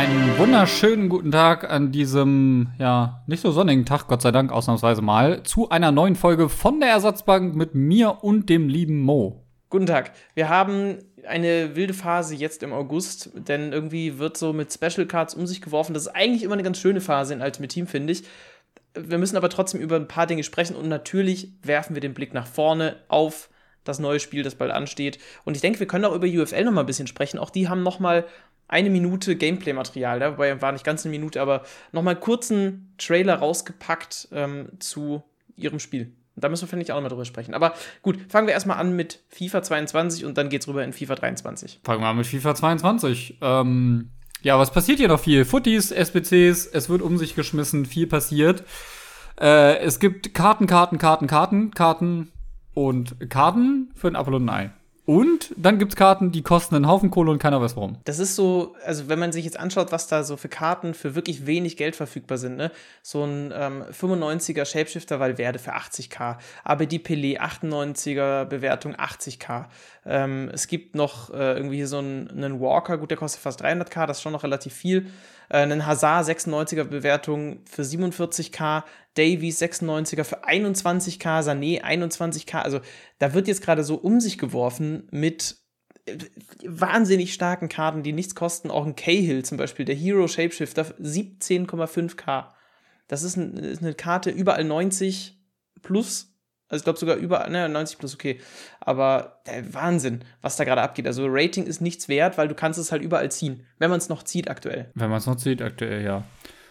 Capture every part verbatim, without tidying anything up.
Einen wunderschönen guten Tag an diesem, ja, nicht so sonnigen Tag, Gott sei Dank, ausnahmsweise mal, zu einer neuen Folge von der Ersatzbank mit mir und dem lieben Mo. Guten Tag. Wir haben eine wilde Phase jetzt im August, denn irgendwie wird so mit Special Cards um sich geworfen. Das ist eigentlich immer eine ganz schöne Phase in Ultimate Team, finde ich. Wir müssen aber trotzdem über ein paar Dinge sprechen und natürlich werfen wir den Blick nach vorne auf das neue Spiel, das bald ansteht. Und ich denke, wir können auch über U F L noch mal ein bisschen sprechen. Auch die haben noch mal eine Minute Gameplay-Material, ja? Wobei war nicht ganz eine Minute, aber noch mal einen kurzen Trailer rausgepackt ähm, zu ihrem Spiel. Und da müssen wir, finde ich, auch noch mal drüber sprechen. Aber gut, fangen wir erstmal an mit FIFA zweiundzwanzig und dann geht's rüber in FIFA dreiundzwanzig. Fangen wir an mit FIFA zweiundzwanzig. Ähm, ja, was passiert hier noch viel? Footies, S B Cs, es wird um sich geschmissen, viel passiert. Äh, es gibt Karten, Karten, Karten, Karten, Karten und Karten für ein Apfel und ein Ei. Und dann gibt's Karten, die kosten einen Haufen Kohle und keiner weiß warum. Das ist so, also wenn man sich jetzt anschaut, was da so für Karten für wirklich wenig Geld verfügbar sind, ne? So ein ähm, fünfundneunziger Shapeshifter Valverde für achtzigtausend, aber die Pelé achtundneunziger Bewertung achtzigtausend. Ähm, es gibt noch äh, irgendwie hier so einen, einen Walker, gut, der kostet fast dreihunderttausend, das ist schon noch relativ viel. Äh, einen Hazard sechsundneunziger Bewertung für siebenundvierzigtausend, Davies sechsundneunziger für einundzwanzigtausend, Sané einundzwanzigtausend. Also da wird jetzt gerade so um sich geworfen mit wahnsinnig starken Karten, die nichts kosten. Auch ein Cahill zum Beispiel, der Hero Shapeshifter, siebzehn Komma fünftausend. Das ist, ein, ist eine Karte überall neunzig plus. Also ich glaube sogar über, ne, neunzig plus, okay. Aber der Wahnsinn, was da gerade abgeht. Also Rating ist nichts wert, weil du kannst es halt überall ziehen. Wenn man es noch zieht aktuell. Wenn man es noch zieht aktuell, ja.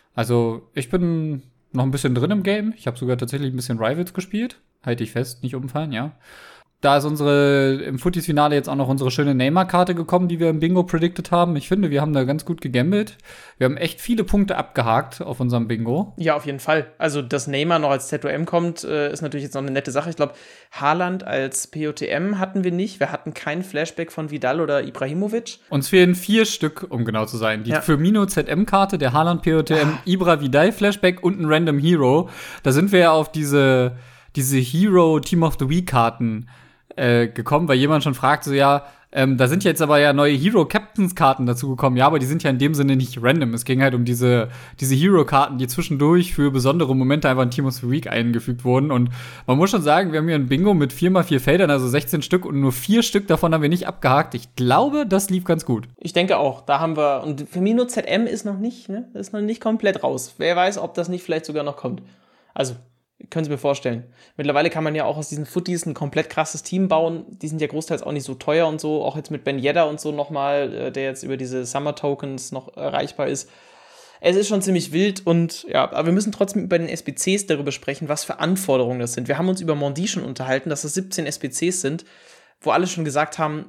Also ich bin noch ein bisschen drin im Game. Ich habe sogar tatsächlich ein bisschen Rivals gespielt. Halte ich fest, nicht umfallen, ja. Da ist unsere, im Footies-Finale jetzt auch noch unsere schöne Neymar-Karte gekommen, die wir im Bingo predicted haben. Ich finde, wir haben da ganz gut gegambelt. Wir haben echt viele Punkte abgehakt auf unserem Bingo. Ja, auf jeden Fall. Also, dass Neymar noch als Z O M kommt, äh, ist natürlich jetzt noch eine nette Sache. Ich glaube, Haaland als P O T M hatten wir nicht. Wir hatten kein Flashback von Vidal oder Ibrahimovic. Uns fehlen vier Stück, um genau zu sein. Die ja. Firmino Z M-Karte, der Haaland P O T M, ah. Ibra Vidal Flashback und ein Random Hero. Da sind wir ja auf diese, diese Hero Team of the Week-Karten Äh, gekommen, weil jemand schon fragt, so ja, ähm, da sind jetzt aber ja neue Hero-Captains-Karten dazu gekommen. Ja, aber die sind ja in dem Sinne nicht random. Es ging halt um diese, diese Hero-Karten, die zwischendurch für besondere Momente einfach in Team of the Week eingefügt wurden. Und man muss schon sagen, wir haben hier ein Bingo mit vier mal vier Feldern, also sechzehn Stück, und nur vier Stück davon haben wir nicht abgehakt. Ich glaube, das lief ganz gut. Ich denke auch. Da haben wir, und Firmino Z M ist noch nicht, ne, ist noch nicht komplett raus. Wer weiß, ob das nicht vielleicht sogar noch kommt. Also, können Sie mir vorstellen. Mittlerweile kann man ja auch aus diesen Footies ein komplett krasses Team bauen. Die sind ja großteils auch nicht so teuer und so. Auch jetzt mit Ben Yedder und so nochmal, der jetzt über diese Summer Tokens noch erreichbar ist. Es ist schon ziemlich wild und ja, aber wir müssen trotzdem über den S B Cs darüber sprechen, was für Anforderungen das sind. Wir haben uns über Mondi schon unterhalten, dass das siebzehn S B Cs sind, wo alle schon gesagt haben,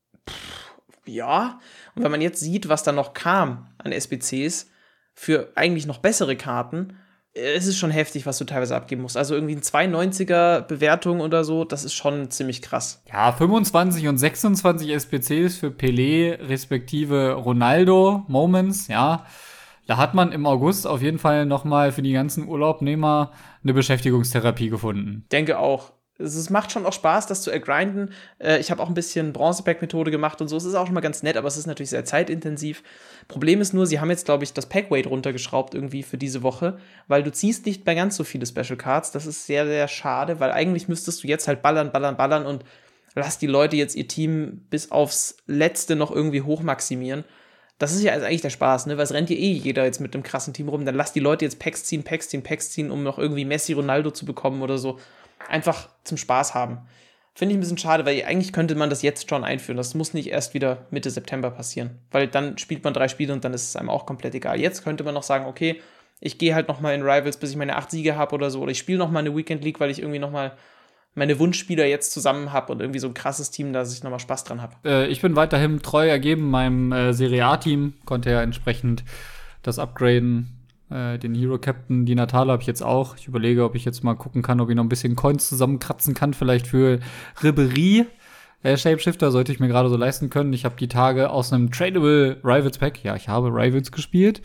pff, ja. Und wenn man jetzt sieht, was da noch kam an S B Cs für eigentlich noch bessere Karten, es ist schon heftig, was du teilweise abgeben musst. Also irgendwie ein zweiundneunziger Bewertung oder so, das ist schon ziemlich krass. Ja, fünfundzwanzig und sechsundzwanzig S B Cs für Pelé respektive Ronaldo Moments, ja. Da hat man im August auf jeden Fall noch mal für die ganzen Urlaubnehmer eine Beschäftigungstherapie gefunden. Denke auch. Es macht schon auch Spaß, das zu ergrinden. Äh, ich habe auch ein bisschen Bronze-Pack-Methode gemacht und so. Es ist auch schon mal ganz nett, aber es ist natürlich sehr zeitintensiv. Problem ist nur, sie haben jetzt, glaube ich, das Pack-Weight runtergeschraubt irgendwie für diese Woche, weil du ziehst nicht mehr ganz so viele Special Cards. Das ist sehr, sehr schade, weil eigentlich müsstest du jetzt halt ballern, ballern, ballern und lass die Leute jetzt ihr Team bis aufs Letzte noch irgendwie hochmaximieren. Das ist ja eigentlich der Spaß, ne? Weil es rennt ja eh jeder jetzt mit einem krassen Team rum. Dann lass die Leute jetzt Packs ziehen, Packs ziehen, Packs ziehen, um noch irgendwie Messi, Ronaldo zu bekommen oder so. Einfach zum Spaß haben. Finde ich ein bisschen schade, weil eigentlich könnte man das jetzt schon einführen. Das muss nicht erst wieder Mitte September passieren. Weil dann spielt man drei Spiele und dann ist es einem auch komplett egal. Jetzt könnte man noch sagen, okay, ich gehe halt noch mal in Rivals, bis ich meine acht Siege habe oder so. Oder ich spiele noch mal eine Weekend League, weil ich irgendwie noch mal meine Wunschspieler jetzt zusammen habe und irgendwie so ein krasses Team, dass ich noch mal Spaß dran habe. Äh, ich bin weiterhin treu ergeben meinem äh, Serie A-Team. Konnte ja entsprechend das upgraden. Den Hero Captain, die Natale habe ich jetzt auch. Ich überlege, ob ich jetzt mal gucken kann, ob ich noch ein bisschen Coins zusammenkratzen kann, vielleicht für Ribéry. Äh, Shapeshifter sollte ich mir gerade so leisten können. Ich habe die Tage aus einem Tradable Rivals Pack, ja, ich habe Rivals gespielt,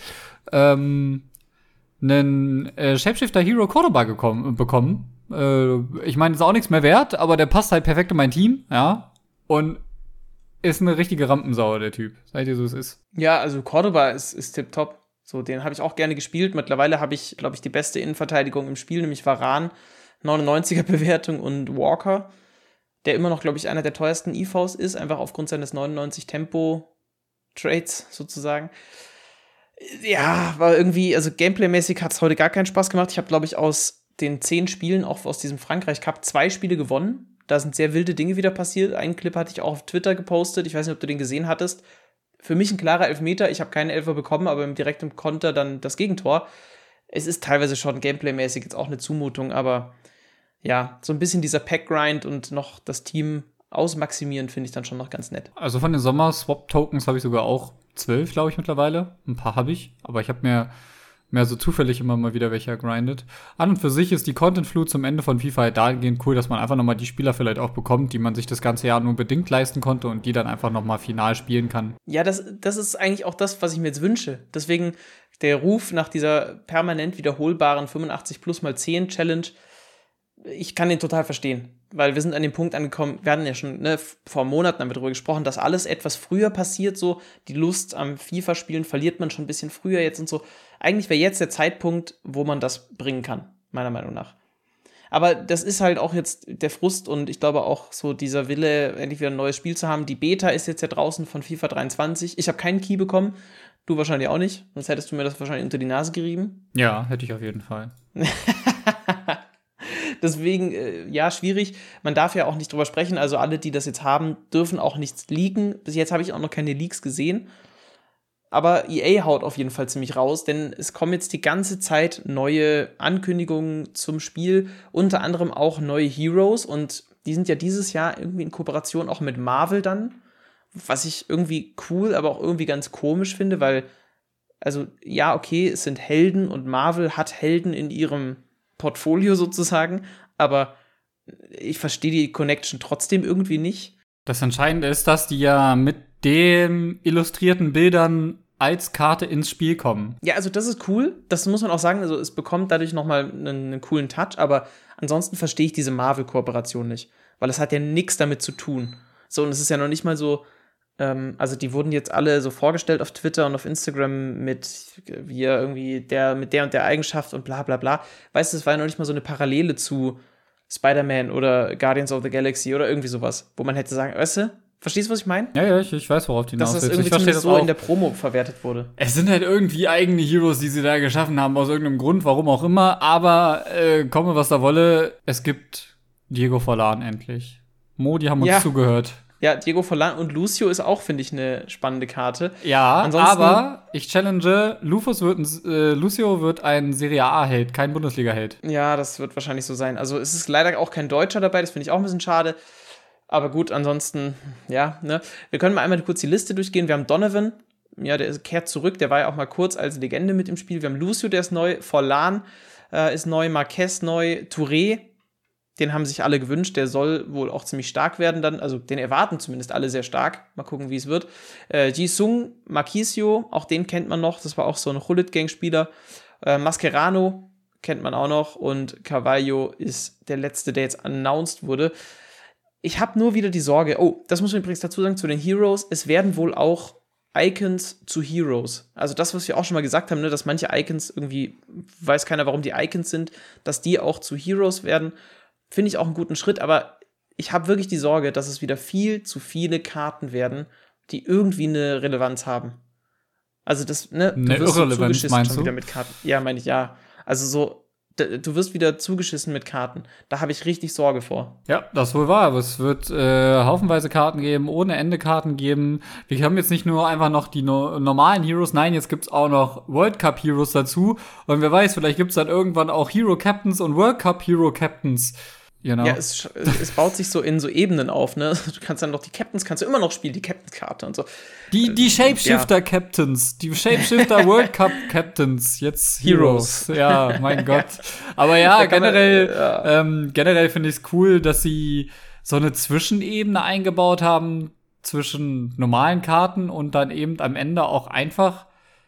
ähm, einen äh, Shapeshifter Hero Cordoba gekommen, bekommen. Äh, ich meine, ist auch nichts mehr wert, aber der passt halt perfekt in mein Team, ja. Und ist eine richtige Rampensau, der Typ. Seid ihr so, es ist. Ja, also Cordoba ist, ist tipptopp. So, den habe ich auch gerne gespielt. Mittlerweile habe ich, glaube ich, die beste Innenverteidigung im Spiel, nämlich Varane, neunundneunziger Bewertung und Walker, der immer noch, glaube ich, einer der teuersten I Vs ist, einfach aufgrund seines neunundneunzig Tempo-Trades sozusagen. Ja, war irgendwie, also Gameplay-mäßig hat es heute gar keinen Spaß gemacht. Ich habe, glaube ich, aus den zehn Spielen, auch aus diesem Frankreich-Cup, zwei Spiele gewonnen. Da sind sehr wilde Dinge wieder passiert. Einen Clip hatte ich auch auf Twitter gepostet. Ich weiß nicht, ob du den gesehen hattest. Für mich ein klarer Elfmeter. Ich habe keinen Elfer bekommen, aber im direkten Konter dann das Gegentor. Es ist teilweise schon Gameplay-mäßig jetzt auch eine Zumutung, aber ja, so ein bisschen dieser Pack-Grind und noch das Team ausmaximieren finde ich dann schon noch ganz nett. Also von den Sommer-Swap-Tokens habe ich sogar auch zwölf, glaube ich, mittlerweile. Ein paar habe ich, aber ich habe mir mehr so zufällig immer mal wieder welche gegrindet. An und für sich ist die Content-Flut zum Ende von FIFA halt dahingehend cool, dass man einfach nochmal die Spieler vielleicht auch bekommt, die man sich das ganze Jahr nur bedingt leisten konnte und die dann einfach nochmal final spielen kann. Ja, das, das ist eigentlich auch das, was ich mir jetzt wünsche. Deswegen der Ruf nach dieser permanent wiederholbaren fünfundachtzig plus mal zehn Challenge, ich kann den total verstehen. Weil wir sind an dem Punkt angekommen, wir hatten ja schon, ne, vor Monaten haben wir darüber gesprochen, dass alles etwas früher passiert, so die Lust am FIFA-Spielen verliert man schon ein bisschen früher jetzt und so. Eigentlich wäre jetzt der Zeitpunkt, wo man das bringen kann, meiner Meinung nach. Aber das ist halt auch jetzt der Frust und ich glaube auch so dieser Wille, endlich wieder ein neues Spiel zu haben. Die Beta ist jetzt ja draußen von FIFA dreiundzwanzig. Ich habe keinen Key bekommen, du wahrscheinlich auch nicht, sonst hättest du mir das wahrscheinlich unter die Nase gerieben. Ja, hätte ich auf jeden Fall. Deswegen, äh, ja, schwierig. Man darf ja auch nicht drüber sprechen. Also alle, die das jetzt haben, dürfen auch nichts leaken. Bis jetzt habe ich auch noch keine Leaks gesehen. Aber E A haut auf jeden Fall ziemlich raus, denn es kommen jetzt die ganze Zeit neue Ankündigungen zum Spiel. Unter anderem auch neue Heroes. Und die sind ja dieses Jahr irgendwie in Kooperation auch mit Marvel dann. Was ich irgendwie cool, aber auch irgendwie ganz komisch finde, weil, also ja, okay, es sind Helden und Marvel hat Helden in ihrem Portfolio sozusagen, aber ich verstehe die Connection trotzdem irgendwie nicht. Das Entscheidende ist, dass die ja mit den illustrierten Bildern als Karte ins Spiel kommen. Ja, also das ist cool, das muss man auch sagen, also es bekommt dadurch nochmal einen, einen coolen Touch, aber ansonsten verstehe ich diese Marvel-Kooperation nicht, weil es hat ja nichts damit zu tun. So, und es ist ja noch nicht mal so, ähm, also die wurden jetzt alle so vorgestellt auf Twitter und auf Instagram mit, wie er irgendwie der, mit der und der Eigenschaft und bla bla bla. Weißt du, es war ja noch nicht mal so eine Parallele zu Spider-Man oder Guardians of the Galaxy oder irgendwie sowas, wo man hätte sagen, weißt du, verstehst du, was ich meine? Ja, ja, ich, ich weiß, worauf die hinaus willst. willst. Dass das irgendwie zumindest so auch in der Promo verwertet wurde. Es sind halt irgendwie eigene Heroes, die sie da geschaffen haben, aus irgendeinem Grund, warum auch immer, aber äh, komme, was da wolle, es gibt Diego Forlan endlich. Mo, die haben uns ja. zugehört. Ja, Diego Forlan und Lucio ist auch, finde ich, eine spannende Karte. Ja, Ansonsten, aber ich challenge, Lufus wird ein, äh, Lucio wird ein Serie A-Held, kein Bundesliga-Held. Ja, das wird wahrscheinlich so sein. Also es ist leider auch kein Deutscher dabei, das finde ich auch ein bisschen schade. Aber gut, ansonsten, ja, ne. Wir können mal einmal kurz die Liste durchgehen. Wir haben Donovan, ja, der kehrt zurück, der war ja auch mal kurz als Legende mit im Spiel. Wir haben Lucio, der ist neu, Forlan äh, ist neu, Marquez neu, Touré, den haben sich alle gewünscht, der soll wohl auch ziemlich stark werden dann, also den erwarten zumindest alle sehr stark. Mal gucken, wie es wird. Äh, Jisung, Marquisio, auch den kennt man noch, das war auch so ein Hullet-Gang-Spieler. Äh, Mascherano kennt man auch noch und Carvalho ist der letzte, der jetzt announced wurde. Ich habe nur wieder die Sorge, oh, das muss man übrigens dazu sagen, zu den Heroes, es werden wohl auch Icons zu Heroes. Also das, was wir auch schon mal gesagt haben, ne, dass manche Icons irgendwie, weiß keiner, warum die Icons sind, dass die auch zu Heroes werden. Finde ich auch einen guten Schritt, aber ich habe wirklich die Sorge, dass es wieder viel zu viele Karten werden, die irgendwie eine Relevanz haben. Also das, ne, du eine wirst so Irrelevanz, zugeschissen meinst schon du? wieder mit Karten. Ja, meine ich, ja. Also so, d- du wirst wieder zugeschissen mit Karten. Da habe ich richtig Sorge vor. Ja, das wohl wahr. Aber es wird äh, haufenweise Karten geben, ohne Ende Karten geben. Wir haben jetzt nicht nur einfach noch die no- normalen Heroes, nein, jetzt gibt's auch noch World Cup Heroes dazu. Und wer weiß, vielleicht gibt's dann irgendwann auch Hero Captains und World Cup Hero Captains. Genau. Ja, es, es baut sich so in so Ebenen auf, ne? Du kannst dann noch die Captains, kannst du immer noch spielen, die Captains-Karte und so. Die, die Shapeshifter-Captains, die Shapeshifter World Cup Captains, jetzt Heroes. Heroes. Ja, mein Gott. Aber ja, Da kann man, generell, ja. ähm, generell finde ich es cool, dass sie so eine Zwischenebene eingebaut haben zwischen normalen Karten und dann eben am Ende auch einfach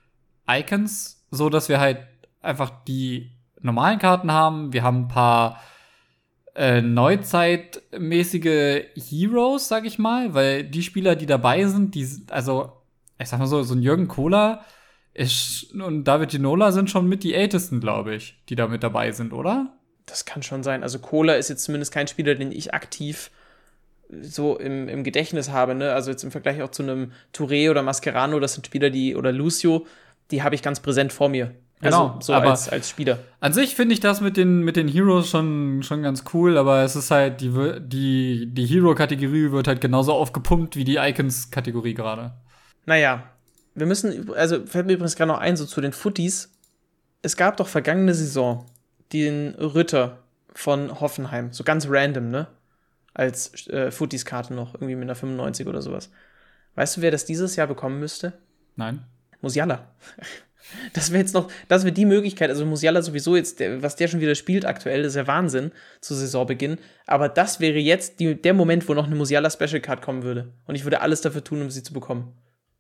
Icons, so dass wir halt einfach die normalen Karten haben. Wir haben ein paar äh, neuzeitmäßige Heroes, sag ich mal, weil die Spieler, die dabei sind, die, also, ich sag mal so, so ein Jürgen Kohler ist, und David Ginola sind schon mit die Ältesten, glaube ich, die da mit dabei sind, oder? Das kann schon sein. Also Kohler ist jetzt zumindest kein Spieler, den ich aktiv so im, im Gedächtnis habe, ne? Also jetzt im Vergleich auch zu einem Touré oder Mascherano, das sind Spieler, die, oder Lucio, die habe ich ganz präsent vor mir. Genau, also, so aber als, als Spieler. An sich finde ich das mit den, mit den Heroes schon, schon ganz cool, aber es ist halt, die, die, die Hero-Kategorie wird halt genauso aufgepumpt wie die Icons-Kategorie gerade. Naja, wir müssen, also fällt mir übrigens gerade noch ein, so zu den Footies. Es gab doch vergangene Saison den Ritter von Hoffenheim, so ganz random, ne? Als äh, Footies-Karte noch, irgendwie mit einer fünfundneunzig oder sowas. Weißt du, wer das dieses Jahr bekommen müsste? Nein. Musiala. Das wäre jetzt noch, das wäre die Möglichkeit, also Musiala sowieso jetzt, der, was der schon wieder spielt aktuell, das ist ja Wahnsinn zu Saisonbeginn, aber das wäre jetzt die, der Moment, wo noch eine Musiala Special Card kommen würde und ich würde alles dafür tun, um sie zu bekommen.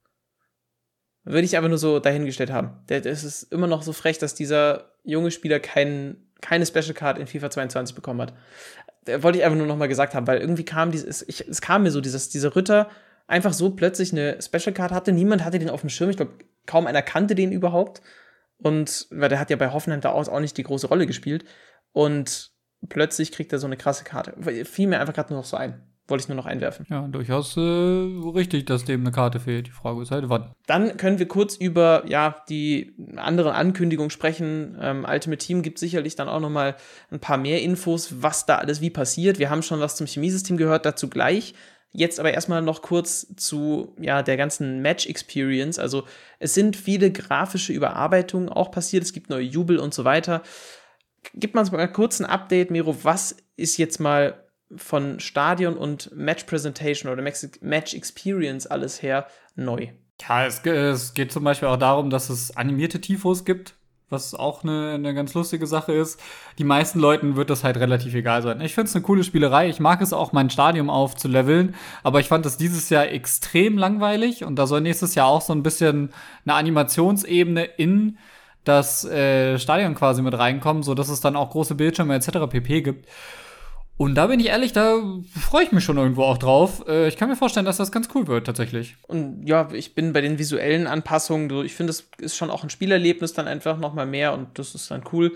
Würde ich aber nur so dahingestellt haben. Es ist immer noch so frech, dass dieser junge Spieler kein, keine Special Card in FIFA zweiundzwanzig bekommen hat. Da wollte ich einfach nur noch mal gesagt haben, weil irgendwie kam dieses, ich, es kam mir so, dieses, dieser Ritter einfach so plötzlich eine Special Card hatte, niemand hatte den auf dem Schirm, ich glaube, kaum einer kannte den überhaupt und, weil der hat ja bei Hoffenheim da auch nicht die große Rolle gespielt und plötzlich kriegt er so eine krasse Karte. Fiel mir einfach gerade nur noch so ein. Wollte ich nur noch einwerfen. Ja, durchaus äh, richtig, dass dem eine Karte fehlt. Die Frage ist halt, wann. Dann können wir kurz über ja, die anderen Ankündigungen sprechen. Ähm, Ultimate Team gibt sicherlich dann auch noch mal ein paar mehr Infos, was da alles wie passiert. Wir haben schon was zum Chemiesystem gehört, dazu gleich. Jetzt aber erstmal noch kurz zu ja, der ganzen Match-Experience. Also es sind viele grafische Überarbeitungen auch passiert. Es gibt neue Jubel und so weiter. Gib mal mal kurz ein Update, Miro. Was ist jetzt mal von Stadion und Match Presentation oder Match Experience alles her neu? Ja, es, es geht zum Beispiel auch darum, dass es animierte Tifos gibt, was auch eine, eine ganz lustige Sache ist. Die meisten Leuten wird das halt relativ egal sein. Ich finde es eine coole Spielerei. Ich mag es auch, mein Stadion aufzuleveln, aber ich fand das dieses Jahr extrem langweilig und da soll nächstes Jahr auch so ein bisschen eine Animationsebene in das äh, Stadion quasi mit reinkommen, sodass es dann auch große Bildschirme et cetera pp. Gibt. Und da bin ich ehrlich, da freue ich mich schon irgendwo auch drauf. Ich kann mir vorstellen, dass das ganz cool wird, tatsächlich. Und ja, ich bin bei den visuellen Anpassungen, ich finde, das ist schon auch ein Spielerlebnis dann einfach noch mal mehr und das ist dann cool.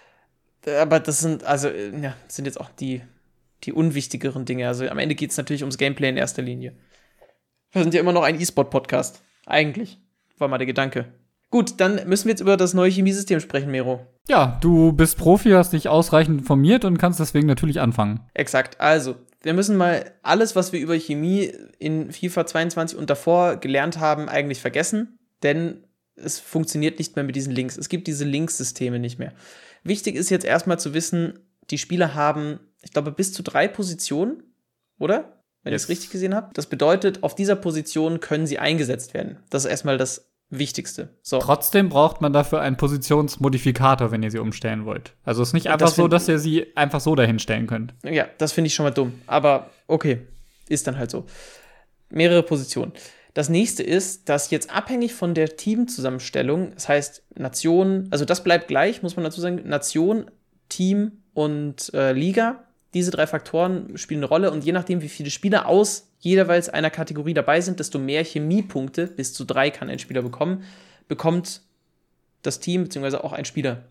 Aber das sind, also, ja, das sind jetzt auch die, die unwichtigeren Dinge. Also am Ende geht es natürlich ums Gameplay in erster Linie. Wir sind ja immer noch ein E-Sport-Podcast. Eigentlich. War mal der Gedanke. Gut, dann müssen wir jetzt über das neue Chemiesystem sprechen, Mero. Ja, du bist Profi, hast dich ausreichend informiert und kannst deswegen natürlich anfangen. Exakt. Also, wir müssen mal alles, was wir über Chemie in FIFA zweiundzwanzig und davor gelernt haben, eigentlich vergessen, denn es funktioniert nicht mehr mit diesen Links. Es gibt diese Linksysteme nicht mehr. Wichtig ist jetzt erstmal zu wissen, die Spieler haben, ich glaube, bis zu drei Positionen, oder? Wenn yes. ich es richtig gesehen habe. Das bedeutet, auf dieser Position können sie eingesetzt werden. Das ist erstmal das Wichtigste. So. Trotzdem braucht man dafür einen Positionsmodifikator, wenn ihr sie umstellen wollt. Also es ist nicht einfach das so, dass ihr sie einfach so dahin stellen könnt. Ja, das finde ich schon mal dumm. Aber okay, ist dann halt so. Mehrere Positionen. Das nächste ist, dass jetzt abhängig von der Teamzusammenstellung, das heißt Nation, also das bleibt gleich, muss man dazu sagen, Nation, Team und äh, Liga, diese drei Faktoren spielen eine Rolle und je nachdem, wie viele Spieler aus jeweils einer Kategorie dabei sind, desto mehr Chemiepunkte, bis zu drei kann ein Spieler bekommen, bekommt das Team bzw. auch ein Spieler.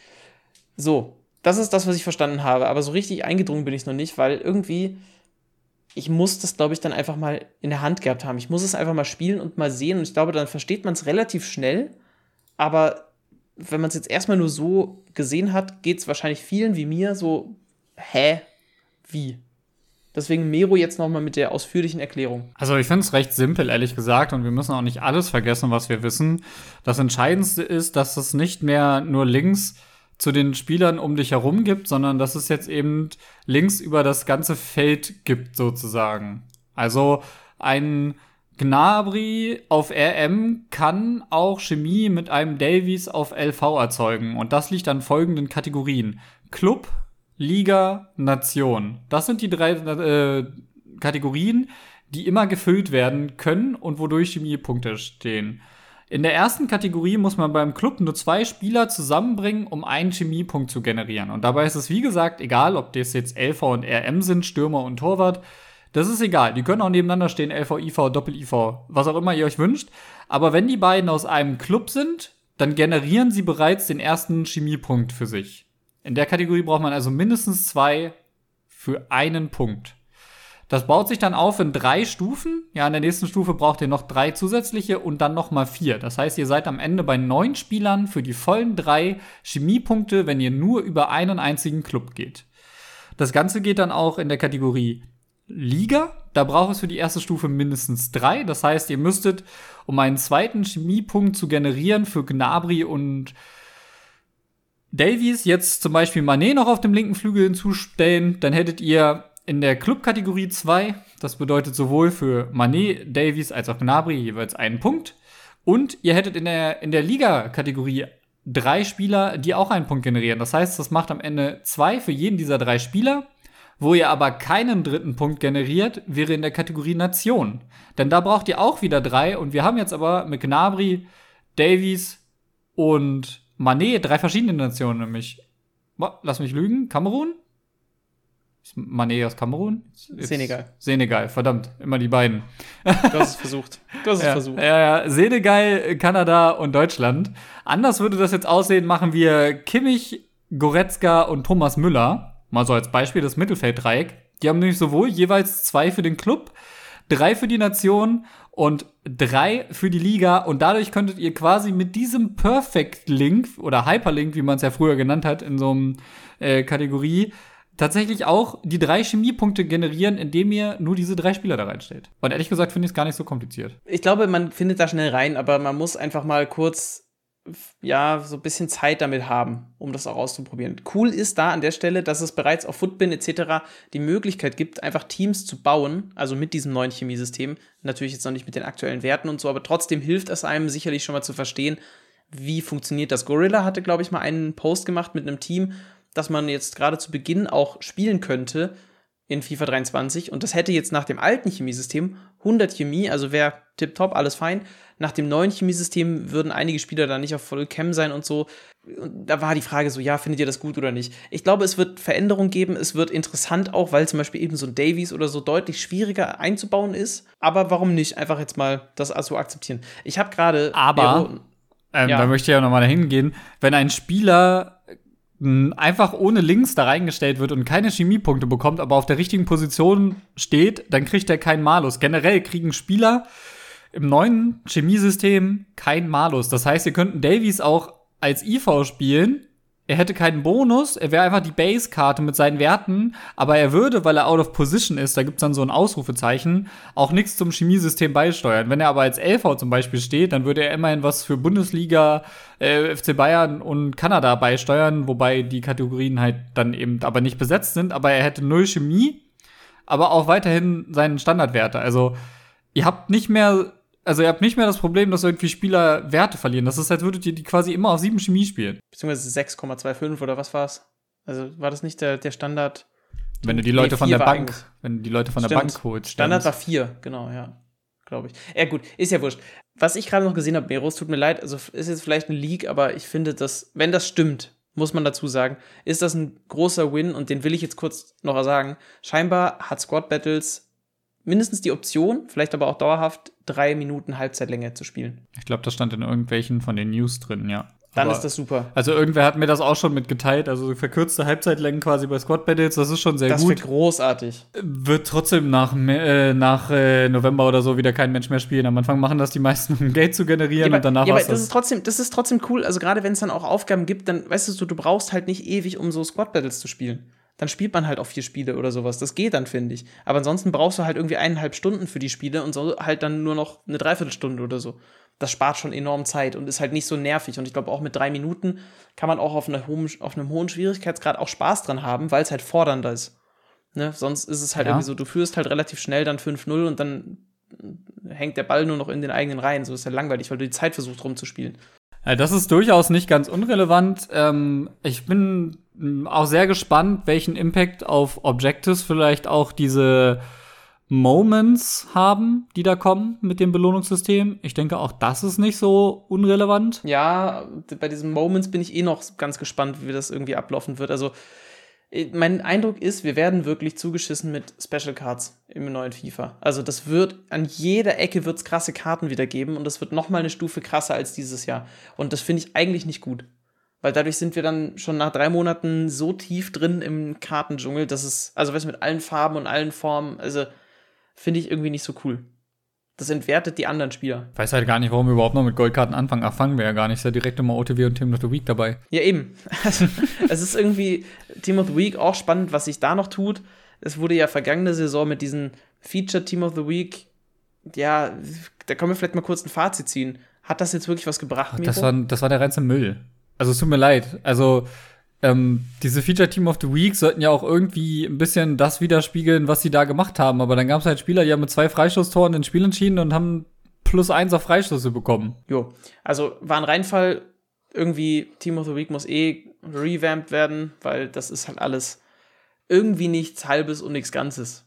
So, das ist das, was ich verstanden habe, aber so richtig eingedrungen bin ich noch nicht, weil irgendwie, ich muss das, glaube ich, dann einfach mal in der Hand gehabt haben. Ich muss es einfach mal spielen und mal sehen und ich glaube, dann versteht man es relativ schnell, aber wenn man es jetzt erstmal nur so gesehen hat, geht es wahrscheinlich vielen wie mir so, hä? Wie? Deswegen Mero jetzt nochmal mit der ausführlichen Erklärung. Also ich finde es recht simpel, ehrlich gesagt, und wir müssen auch nicht alles vergessen, was wir wissen. Das Entscheidendste ist, dass es nicht mehr nur Links zu den Spielern um dich herum gibt, sondern dass es jetzt eben Links über das ganze Feld gibt, sozusagen. Also ein Gnabry auf R M kann auch Chemie mit einem Davies auf L V erzeugen. Und das liegt an folgenden Kategorien. Club, Liga, Nation. Das sind die drei äh, Kategorien, die immer gefüllt werden können und wodurch Chemiepunkte stehen. In der ersten Kategorie muss man beim Club nur zwei Spieler zusammenbringen, um einen Chemiepunkt zu generieren. Und dabei ist es, wie gesagt, egal, ob das jetzt L V und R M sind, Stürmer und Torwart. Das ist egal. Die können auch nebeneinander stehen, L V, I V, Doppel-I V, was auch immer ihr euch wünscht. Aber wenn die beiden aus einem Club sind, dann generieren sie bereits den ersten Chemiepunkt für sich. In der Kategorie braucht man also mindestens zwei für einen Punkt. Das baut sich dann auf in drei Stufen. Ja, in der nächsten Stufe braucht ihr noch drei zusätzliche und dann noch mal vier. Das heißt, ihr seid am Ende bei neun Spielern für die vollen drei Chemiepunkte, wenn ihr nur über einen einzigen Club geht. Das Ganze geht dann auch in der Kategorie Liga. Da braucht es für die erste Stufe mindestens drei. Das heißt, ihr müsstet, um einen zweiten Chemiepunkt zu generieren für Gnabry und Davies, jetzt zum Beispiel Mané noch auf dem linken Flügel hinzustellen, dann hättet ihr in der Club-Kategorie zwei, das bedeutet sowohl für Mané, Davies als auch Gnabry jeweils einen Punkt. Und ihr hättet in der, in der Liga-Kategorie drei Spieler, die auch einen Punkt generieren. Das heißt, das macht am Ende zwei für jeden dieser drei Spieler. Wo ihr aber keinen dritten Punkt generiert, wäre in der Kategorie Nation. Denn da braucht ihr auch wieder drei. Und wir haben jetzt aber mit Gnabry, Davies und Mané drei verschiedene Nationen, nämlich, lass mich lügen, Kamerun? Ist Mané aus Kamerun? Jetzt Senegal. Senegal, verdammt, immer die beiden. Du hast es versucht. Du hast es ja, versucht. Ja, ja, Senegal, Kanada und Deutschland. Anders würde das jetzt aussehen, machen wir Kimmich, Goretzka und Thomas Müller. Mal so als Beispiel das Mittelfelddreieck. Die haben nämlich sowohl jeweils zwei für den Club, drei für die Nation und drei für die Liga. Und dadurch könntet ihr quasi mit diesem Perfect Link oder Hyperlink, wie man es ja früher genannt hat, in so einem äh, Kategorie, tatsächlich auch die drei Chemiepunkte generieren, indem ihr nur diese drei Spieler da reinstellt. Und ehrlich gesagt finde ich es gar nicht so kompliziert. Ich glaube, man findet da schnell rein, aber man muss einfach mal kurz ja, so ein bisschen Zeit damit haben, um das auch auszuprobieren. Cool ist da an der Stelle, dass es bereits auf Footbin et cetera die Möglichkeit gibt, einfach Teams zu bauen, also mit diesem neuen Chemiesystem. Natürlich jetzt noch nicht mit den aktuellen Werten und so, aber trotzdem hilft es einem sicherlich schon mal zu verstehen, wie funktioniert das. Gorilla hatte, glaube ich, mal einen Post gemacht mit einem Team, das man jetzt gerade zu Beginn auch spielen könnte in FIFA dreiundzwanzig. Und das hätte jetzt nach dem alten Chemiesystem hundert Chemie, also wäre tipptopp, alles fein. Nach dem neuen Chemiesystem würden einige Spieler da nicht auf Vollcam sein und so. Und da war die Frage so, ja, findet ihr das gut oder nicht? Ich glaube, es wird Veränderungen geben, es wird interessant auch, weil zum Beispiel eben so ein Davies oder so deutlich schwieriger einzubauen ist. Aber warum nicht einfach jetzt mal das so akzeptieren? Ich habe gerade Aber, ähm, ja. da möchte ich ja nochmal dahin gehen, wenn ein Spieler einfach ohne Links da reingestellt wird und keine Chemiepunkte bekommt, aber auf der richtigen Position steht, dann kriegt er keinen Malus. Generell kriegen Spieler im neuen Chemiesystem kein Malus. Das heißt, ihr könnten Davies auch als I V spielen. Er hätte keinen Bonus, er wäre einfach die Base-Karte mit seinen Werten, aber er würde, weil er out of position ist, da gibt's dann so ein Ausrufezeichen, auch nichts zum Chemiesystem beisteuern. Wenn er aber als L V zum Beispiel steht, dann würde er immerhin was für Bundesliga, äh, F C Bayern und Kanada beisteuern, wobei die Kategorien halt dann eben aber nicht besetzt sind, aber er hätte null Chemie, aber auch weiterhin seinen Standardwerte. Also ihr habt nicht mehr Also ihr habt nicht mehr das Problem, dass irgendwie Spieler Werte verlieren. Das ist, als würdet ihr die quasi immer auf sieben Chemie spielen. Beziehungsweise sechs Komma fünfundzwanzig oder was war's? Also war das nicht der, der Standard? Wenn du die Leute nee, von der Bank, wenn du die Leute von Stimmt. der Bank holst. Standard war vier, genau, ja. Glaube ich. Ja gut, ist ja wurscht. Was ich gerade noch gesehen habe, Meros, tut mir leid, also ist jetzt vielleicht ein Leak, aber ich finde, dass, wenn das stimmt, muss man dazu sagen, ist das ein großer Win und den will ich jetzt kurz noch sagen. Scheinbar hat Squad Battles mindestens die Option, vielleicht aber auch dauerhaft, drei Minuten Halbzeitlänge zu spielen. Ich glaube, das stand in irgendwelchen von den News drin, ja. Dann aber ist das super. Also irgendwer hat mir das auch schon mitgeteilt, also verkürzte Halbzeitlängen quasi bei Squad Battles, das ist schon sehr das gut. Das wird großartig. Wird trotzdem nach, äh, nach äh, November oder so wieder kein Mensch mehr spielen. Am Anfang machen das die meisten, um Geld zu generieren, ja, aber, und danach ja, aber das. das ist trotzdem, das ist trotzdem cool, also gerade wenn es dann auch Aufgaben gibt, dann weißt du so, du brauchst halt nicht ewig, um so Squad Battles zu spielen. Dann spielt man halt auch vier Spiele oder sowas. Das geht dann, finde ich. Aber ansonsten brauchst du halt irgendwie eineinhalb Stunden für die Spiele und so halt dann nur noch eine Dreiviertelstunde oder so. Das spart schon enorm Zeit und ist halt nicht so nervig. Und ich glaube, auch mit drei Minuten kann man auch auf, eine hohen, auf einem hohen Schwierigkeitsgrad auch Spaß dran haben, weil es halt fordernder ist. Ne? Sonst ist es halt ja. irgendwie so, du führst halt relativ schnell dann fünf null und dann hängt der Ball nur noch in den eigenen Reihen. So ist halt langweilig, weil du die Zeit versuchst rumzuspielen. Ja, das ist durchaus nicht ganz unrelevant. Ähm, ich bin auch sehr gespannt, welchen Impact auf Objectives vielleicht auch diese Moments haben, die da kommen mit dem Belohnungssystem. Ich denke, auch das ist nicht so unrelevant. Ja, bei diesen Moments bin ich eh noch ganz gespannt, wie das irgendwie ablaufen wird. Also, mein Eindruck ist, wir werden wirklich zugeschissen mit Special Cards im neuen FIFA. Also, das wird, an jeder Ecke wird es krasse Karten wieder geben und das wird noch mal eine Stufe krasser als dieses Jahr. Und das finde ich eigentlich nicht gut. Weil dadurch sind wir dann schon nach drei Monaten so tief drin im Kartendschungel, dass es, also weißt du, mit allen Farben und allen Formen, also finde ich irgendwie nicht so cool. Das entwertet die anderen Spieler. Ich weiß halt gar nicht, warum wir überhaupt noch mit Goldkarten anfangen. Ach, fangen wir ja gar nicht. Ist ja direkt immer O T W und Team of the Week dabei. Ja, eben. Also, es ist irgendwie Team of the Week auch spannend, was sich da noch tut. Es wurde ja vergangene Saison mit diesen Feature Team of the Week, ja, da können wir vielleicht mal kurz ein Fazit ziehen. Hat das jetzt wirklich was gebracht, Miro? Das war, das war der reinste Müll. Also, es tut mir leid. Also, ähm, diese Feature Team of the Week sollten ja auch irgendwie ein bisschen das widerspiegeln, was sie da gemacht haben. Aber dann gab es halt Spieler, die haben mit zwei Freistoßtoren ins Spiel entschieden und haben plus eins auf Freistoße bekommen. Jo, also war ein Reinfall. Irgendwie Team of the Week muss eh revamped werden, weil das ist halt alles irgendwie nichts Halbes und nichts Ganzes.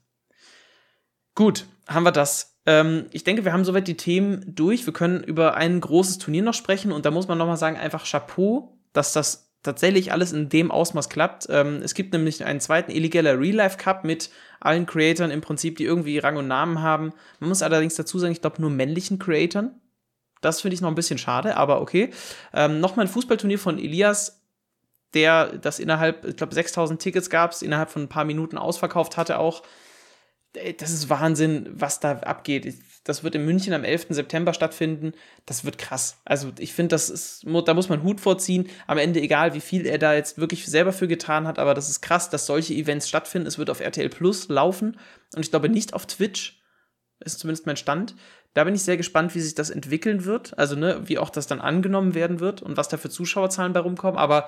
Gut, haben wir das. Ähm, ich denke, wir haben soweit die Themen durch. Wir können über ein großes Turnier noch sprechen und da muss man nochmal sagen, einfach Chapeau, dass das tatsächlich alles in dem Ausmaß klappt. Ähm, es gibt nämlich einen zweiten illegaler Real-Life-Cup mit allen Creatoren im Prinzip, die irgendwie Rang und Namen haben. Man muss allerdings dazu sagen, ich glaube nur männlichen Creatoren. Das finde ich noch ein bisschen schade, aber okay. Ähm, Nochmal ein Fußballturnier von Elias, der das innerhalb, ich glaube sechstausend Tickets gab es, innerhalb von ein paar Minuten ausverkauft hatte auch. Das ist Wahnsinn, was da abgeht. Das wird in München am elften September stattfinden. Das wird krass. Also ich finde, das ist, da muss man Hut vorziehen. Am Ende egal, wie viel er da jetzt wirklich selber für getan hat, aber das ist krass, dass solche Events stattfinden. Es wird auf R T L Plus laufen und ich glaube nicht auf Twitch. Ist zumindest mein Stand. Da bin ich sehr gespannt, wie sich das entwickeln wird. Also ne, wie auch das dann angenommen werden wird und was da für Zuschauerzahlen bei rumkommen. Aber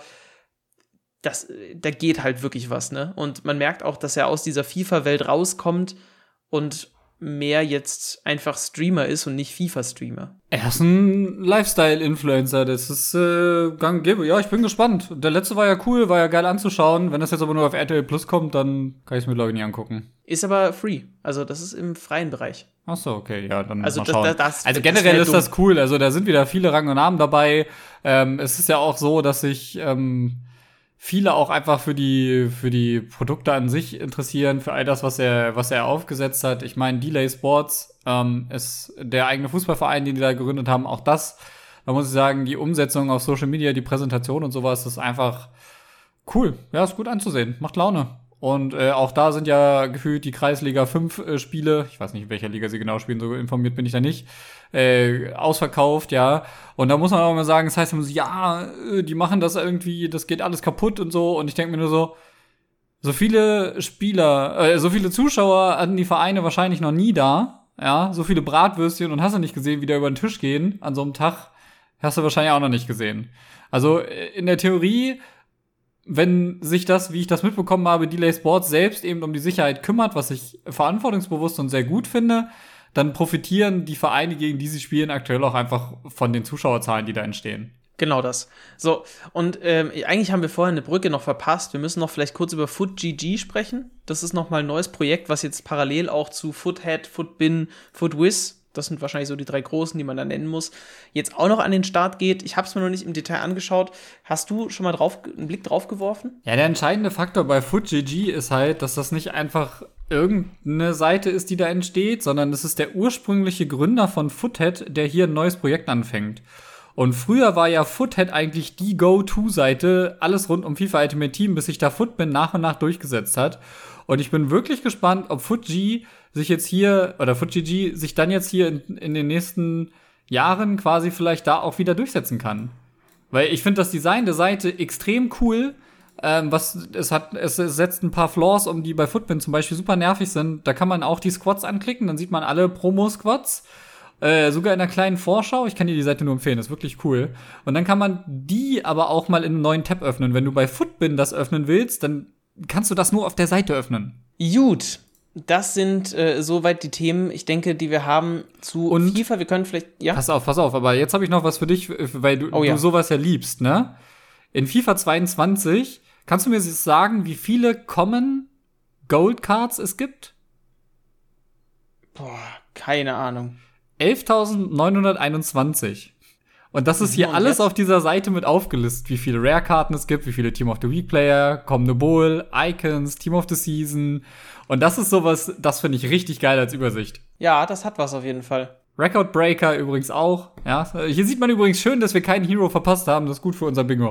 das, da geht halt wirklich was, ne? Und man merkt auch, dass er aus dieser FIFA-Welt rauskommt und mehr jetzt einfach Streamer ist und nicht FIFA-Streamer. Er ist ein Lifestyle-Influencer, das ist äh, gang und gäbe. Ja, ich bin gespannt. Der letzte war ja cool, war ja geil anzuschauen. Wenn das jetzt aber nur auf R T L Plus kommt, dann kann ich es mir, glaube ich, nicht angucken. Ist aber free, also das ist im freien Bereich. Ach so, okay, ja, dann also mal das, schauen. Das, das, also das generell ist das cool, also da sind wieder viele Rang und Namen dabei. Ähm, es ist ja auch so, dass sich ähm, viele auch einfach für die für die Produkte an sich interessieren, für all das, was er was er aufgesetzt hat. Ich meine, Delay Sports ähm, ist der eigene Fußballverein, den die da gegründet haben. Auch das, da muss ich sagen, die Umsetzung auf Social Media, die Präsentation und sowas, ist einfach cool. Ja, ist gut anzusehen, macht Laune. Und äh, auch da sind ja gefühlt die Kreisliga fünf äh, Spiele, ich weiß nicht, in welcher Liga sie genau spielen, so informiert bin ich da nicht, äh, ausverkauft, ja. Und da muss man auch mal sagen, das heißt immer so, ja, die machen das irgendwie, das geht alles kaputt und so. Und ich denke mir nur so, so viele Spieler, äh, so viele Zuschauer hatten die Vereine wahrscheinlich noch nie da, ja. So viele Bratwürstchen und hast du nicht gesehen, wie da über den Tisch gehen an so einem Tag, hast du wahrscheinlich auch noch nicht gesehen. Also in der Theorie, wenn sich das, wie ich das mitbekommen habe, Delay Sports selbst eben um die Sicherheit kümmert, was ich verantwortungsbewusst und sehr gut finde, dann profitieren die Vereine, gegen die sie spielen, aktuell auch einfach von den Zuschauerzahlen, die da entstehen. Genau das. So, und ähm, eigentlich haben wir vorher eine Brücke noch verpasst. Wir müssen noch vielleicht kurz über FootGG sprechen. Das ist nochmal ein neues Projekt, was jetzt parallel auch zu Foothead, Footbin, Footwiz, das sind wahrscheinlich so die drei großen, die man da nennen muss, jetzt auch noch an den Start geht. Ich habe es mir noch nicht im Detail angeschaut. Hast du schon mal drauf, einen Blick drauf geworfen? Ja, der entscheidende Faktor bei FootGG ist halt, dass das nicht einfach irgendeine Seite ist, die da entsteht, sondern es ist der ursprüngliche Gründer von Foothead, der hier ein neues Projekt anfängt. Und früher war ja Foothead eigentlich die Go-To-Seite, alles rund um FIFA Ultimate Team, bis sich da Footbin nach und nach durchgesetzt hat. Und ich bin wirklich gespannt, ob FootG sich jetzt hier, oder FootGG sich dann jetzt hier in, in den nächsten Jahren quasi vielleicht da auch wieder durchsetzen kann. Weil ich finde das Design der Seite extrem cool. Ähm, was, es hat, es setzt ein paar Flaws um, die bei Footbin zum Beispiel super nervig sind. Da kann man auch die Squads anklicken, dann sieht man alle Promo-Squads. Äh, sogar in einer kleinen Vorschau. Ich kann dir die Seite nur empfehlen, das ist wirklich cool. Und dann kann man die aber auch mal in einem neuen Tab öffnen. Wenn du bei Footbin das öffnen willst, dann kannst du das nur auf der Seite öffnen. Gut, das sind äh, soweit die Themen, ich denke, die wir haben zu Und FIFA. Wir können vielleicht, ja? Pass auf, pass auf, aber jetzt habe ich noch was für dich, weil du, oh, ja. du sowas ja liebst, ne? In FIFA zweiundzwanzig, kannst du mir sagen, wie viele Common Gold Cards es gibt? Boah, keine Ahnung. elftausendneunhunderteinundzwanzig. Und das ist hier Und alles jetzt? auf dieser Seite mit aufgelistet, wie viele Rare-Karten es gibt, wie viele Team of the Week Player, kommende Bowl, Icons, Team of the Season. Und das ist sowas, das finde ich richtig geil als Übersicht. Ja, das hat was auf jeden Fall. Record Breaker übrigens auch. Ja, hier sieht man übrigens schön, dass wir keinen Hero verpasst haben. Das ist gut für unser Bingo.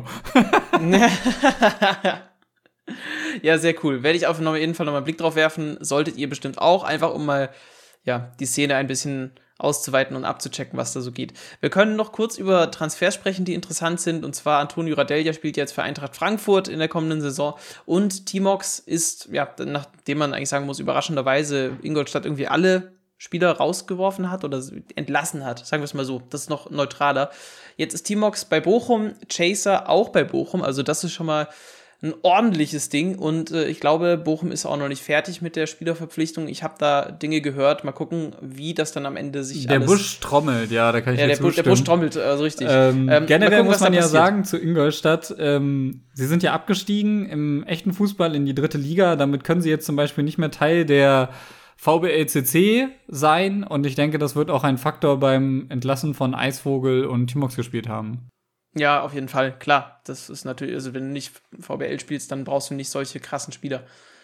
Ja, sehr cool. Werde ich auf jeden Fall nochmal einen Blick drauf werfen. Solltet ihr bestimmt auch, einfach um mal ja, die Szene ein bisschen auszuweiten und abzuchecken, was da so geht. Wir können noch kurz über Transfers sprechen, die interessant sind. Und zwar Antonio Radeglia spielt jetzt für Eintracht Frankfurt in der kommenden Saison. Und T-Mox ist, ja, nachdem man eigentlich sagen muss, überraschenderweise Ingolstadt irgendwie alle Spieler rausgeworfen hat oder entlassen hat, sagen wir es mal so, das ist noch neutraler. Jetzt ist T-Mox bei Bochum, Chaser auch bei Bochum, also das ist schon mal ein ordentliches Ding und äh, ich glaube, Bochum ist auch noch nicht fertig mit der Spielerverpflichtung. Ich habe da Dinge gehört, mal gucken, wie das dann am Ende sich der alles... Der Busch trommelt, ja, da kann ich ja, dir der, Bu- der Busch trommelt, also richtig. Ähm, ähm, generell gucken, muss man ja passiert. sagen zu Ingolstadt, ähm, sie sind ja abgestiegen im echten Fußball in die dritte Liga, damit können sie jetzt zum Beispiel nicht mehr Teil der V B L C C sein und ich denke, das wird auch ein Faktor beim Entlassen von Eisvogel und T-Mox gespielt haben. Ja, auf jeden Fall, klar. Das ist natürlich, also wenn du nicht V B L spielst, dann brauchst du nicht solche krassen Spieler.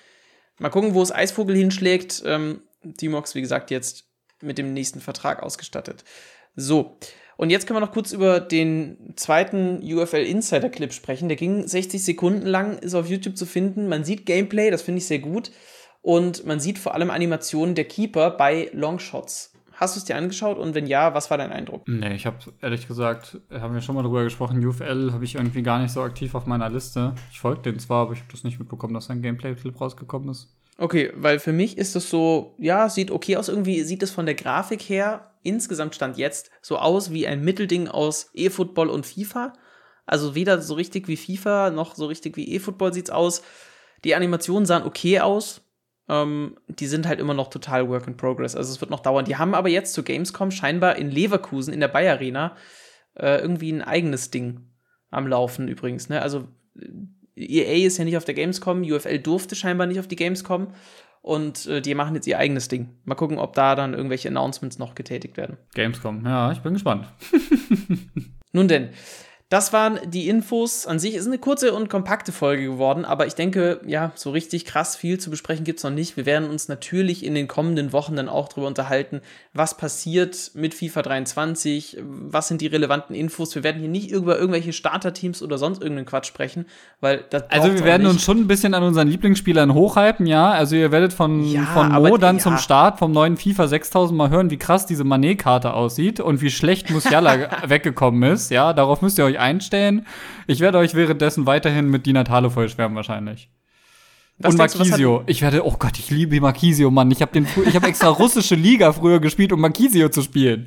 Mal gucken, wo es Eisvogel hinschlägt. Ähm, T-Mox, wie gesagt, jetzt mit dem nächsten Vertrag ausgestattet. So, und jetzt können wir noch kurz über den zweiten U F L Insider Clip sprechen. Der ging sechzig Sekunden lang, ist auf YouTube zu finden. Man sieht Gameplay, das finde ich sehr gut. Und man sieht vor allem Animationen der Keeper bei Longshots. Hast du es dir angeschaut und wenn ja, was war dein Eindruck? Nee, ich habe ehrlich gesagt, haben wir schon mal drüber gesprochen, U F L habe ich irgendwie gar nicht so aktiv auf meiner Liste. Ich folge denen zwar, aber ich habe das nicht mitbekommen, dass ein Gameplay-Clip rausgekommen ist. Okay, weil für mich ist das so, ja, sieht okay aus. Irgendwie sieht es von der Grafik her, insgesamt stand jetzt, so aus wie ein Mittelding aus eFootball und FIFA. Also weder so richtig wie FIFA, noch so richtig wie eFootball sieht's aus. Die Animationen sahen okay aus. Ähm, die sind halt immer noch total Work in Progress. Also es wird noch dauern. Die haben aber jetzt zur Gamescom scheinbar in Leverkusen in der Bayer Arena äh, irgendwie ein eigenes Ding am Laufen übrigens. Ne? Also E A ist ja nicht auf der Gamescom, U F L durfte scheinbar nicht auf die Gamescom und äh, die machen jetzt ihr eigenes Ding. Mal gucken, ob da dann irgendwelche Announcements noch getätigt werden. Gamescom, ja, ich bin gespannt. Nun denn, das waren die Infos. An sich ist eine kurze und kompakte Folge geworden, aber ich denke, ja, so richtig krass viel zu besprechen gibt's noch nicht. Wir werden uns natürlich in den kommenden Wochen dann auch drüber unterhalten, was passiert mit FIFA dreiundzwanzig, was sind die relevanten Infos. Wir werden hier nicht über irgendwelche Starterteams oder sonst irgendeinen Quatsch sprechen, weil das Also wir werden uns schon ein bisschen an unseren Lieblingsspielern hochhypen, ja. Also ihr werdet von, ja, von Mo aber, dann ja. zum Start vom neuen FIFA sechstausend mal hören, wie krass diese Mané-Karte aussieht und wie schlecht Musiala weggekommen ist, ja. Darauf müsst ihr euch einstellen. Ich werde euch währenddessen weiterhin mit Di Natale vollschwärmen wahrscheinlich. Was und denkst du, was Marquisio. hat- Ich werde, oh Gott, ich liebe Marquisio, Mann. Ich habe den, ich habe extra russische Liga früher gespielt, um Marquisio zu spielen.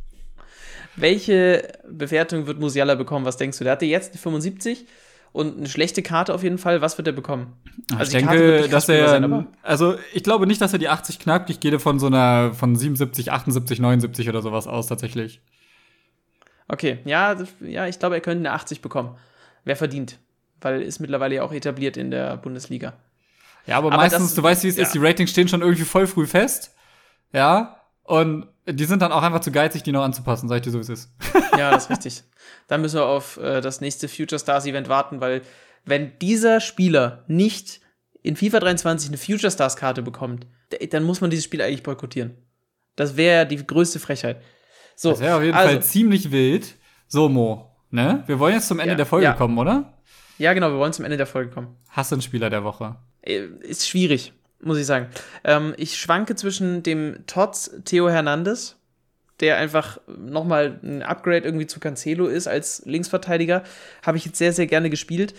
Welche Bewertung wird Musiala bekommen? Was denkst du? Der hatte jetzt eine fünfundsiebzig und eine schlechte Karte auf jeden Fall. Was wird er bekommen? Ich Also die Karte wird denke, nicht dass krass er, sein, aber- also ich glaube nicht, dass er die achtzig knackt. Ich gehe von so einer, von siebenundsiebzig, achtundsiebzig, neunundsiebzig oder sowas aus tatsächlich. Okay, ja, das- ja, ich glaube, er könnte eine achtzig bekommen. Wer verdient? Weil ist mittlerweile ja auch etabliert in der Bundesliga. Ja, aber, Aber meistens, das- du weißt, wie es ja. ist, die Ratings stehen schon irgendwie voll früh fest. Ja, und die sind dann auch einfach zu geizig, die noch anzupassen, sag ich dir so, wie es ist. Ja, das ist richtig. Dann müssen wir auf äh, das nächste Future Stars Event warten, weil wenn dieser Spieler nicht in FIFA dreiundzwanzig eine Future Stars Karte bekommt, d- dann muss man dieses Spiel eigentlich boykottieren. Das wäre die größte Frechheit. So, Das wäre auf jeden also, Fall ziemlich wild. So, Mo, ne? Wir wollen jetzt zum Ende Ja, der Folge ja. kommen, oder? Ja, genau, wir wollen zum Ende der Folge kommen. Hast du einen Spieler der Woche? Äh, Ist schwierig, muss ich sagen. Ähm, ich schwanke zwischen dem Tots Theo Hernandez, der einfach nochmal ein Upgrade irgendwie zu Cancelo ist als Linksverteidiger. Habe ich jetzt sehr, sehr gerne gespielt.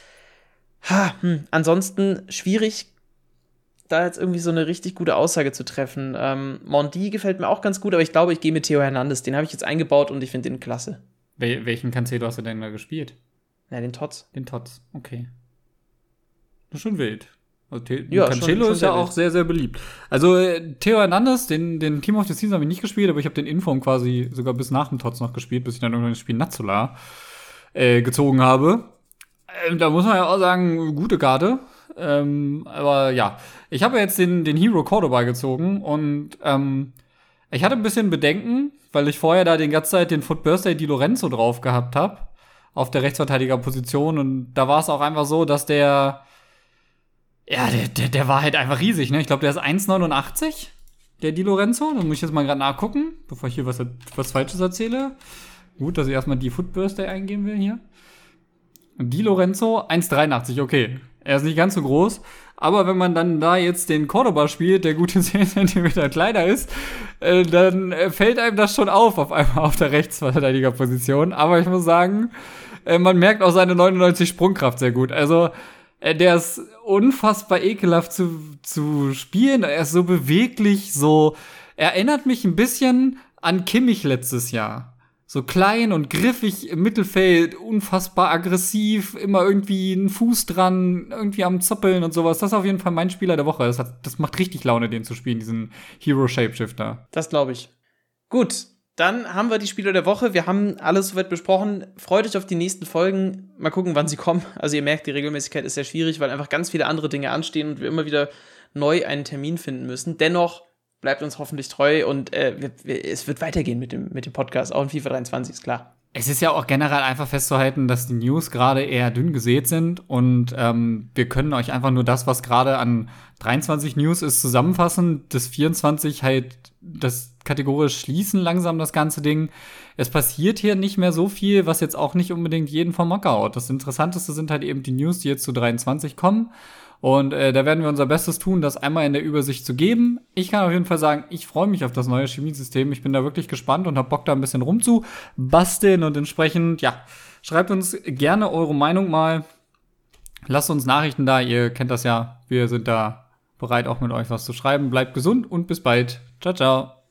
Ha, hm. Ansonsten schwierig, da jetzt irgendwie so eine richtig gute Aussage zu treffen. Ähm, Mondi gefällt mir auch ganz gut, aber ich glaube, ich gehe mit Theo Hernandez. Den habe ich jetzt eingebaut und ich finde den klasse. Wel welchen Cancelo hast du denn da gespielt? Ja, den Tots. Den Tots, okay. Das ist schon wild. Also, The Ja, Cancelo schon- schon ist ja sehr auch wild. sehr, sehr beliebt. Also, äh, Theo Hernandez, den, den Team of the Season habe ich nicht gespielt, aber ich habe den Inform quasi sogar bis nach dem Tots noch gespielt, bis ich dann irgendwann das Spiel Nazola äh, gezogen habe. Ähm, da muss man ja auch sagen, gute Karte. Ähm, aber ja, ich habe jetzt den, den Hero Cordoba gezogen und ähm, ich hatte ein bisschen Bedenken, weil ich vorher da die ganze Zeit den Foot Birthday Di Lorenzo drauf gehabt habe, auf der Rechtsverteidigerposition. Und da war es auch einfach so, dass der, ja, der, der, der war halt einfach riesig, ne? Ich glaube, der ist eins Komma neunundachtzig, der Di Lorenzo. Da muss ich jetzt mal gerade nachgucken, bevor ich hier was, was Falsches erzähle. Gut, dass ich erstmal die Foot Birthday eingeben will hier. Di Lorenzo, eins Komma dreiundachtzig, okay. Er ist nicht ganz so groß, aber wenn man dann da jetzt den Cordoba spielt, der gute zehn Zentimeter kleiner ist, äh, dann äh, fällt einem das schon auf, auf einmal auf der Rechtsverteidigerposition. Aber ich muss sagen, äh, man merkt auch seine neunundneunzig Sprungkraft sehr gut. Also, äh, der ist unfassbar ekelhaft zu, zu spielen. Er ist so beweglich, so, er erinnert mich ein bisschen an Kimmich letztes Jahr. So klein und griffig im Mittelfeld, unfassbar aggressiv, immer irgendwie einen Fuß dran, irgendwie am Zoppeln und sowas. Das ist auf jeden Fall mein Spieler der Woche. Das, hat, das macht richtig Laune, den zu spielen, diesen Hero Shapeshifter. Das glaube ich. Gut, dann haben wir die Spieler der Woche. Wir haben alles soweit besprochen. Freut euch auf die nächsten Folgen. Mal gucken, wann sie kommen. Also ihr merkt, die Regelmäßigkeit ist sehr schwierig, weil einfach ganz viele andere Dinge anstehen und wir immer wieder neu einen Termin finden müssen. Dennoch bleibt uns hoffentlich treu und äh, wir, wir, es wird weitergehen mit dem, mit dem Podcast, auch in FIFA dreiundzwanzig, ist klar. Es ist ja auch generell einfach festzuhalten, dass die News gerade eher dünn gesät sind und ähm, wir können euch einfach nur das, was gerade an dreiundzwanzig News ist, zusammenfassen. Das vierundzwanzig halt das kategorisch schließen langsam, das ganze Ding. Es passiert hier nicht mehr so viel, was jetzt auch nicht unbedingt jeden vom Hocker haut. Das Interessanteste sind halt eben die News, die jetzt zu dreiundzwanzig kommen. Und äh, da werden wir unser Bestes tun, das einmal in der Übersicht zu geben. Ich kann auf jeden Fall sagen, ich freue mich auf das neue Chemiesystem. Ich bin da wirklich gespannt und habe Bock, da ein bisschen rumzubasteln. Und entsprechend, ja, schreibt uns gerne eure Meinung mal. Lasst uns Nachrichten da. Ihr kennt das ja. Wir sind da bereit, auch mit euch was zu schreiben. Bleibt gesund und bis bald. Ciao, ciao.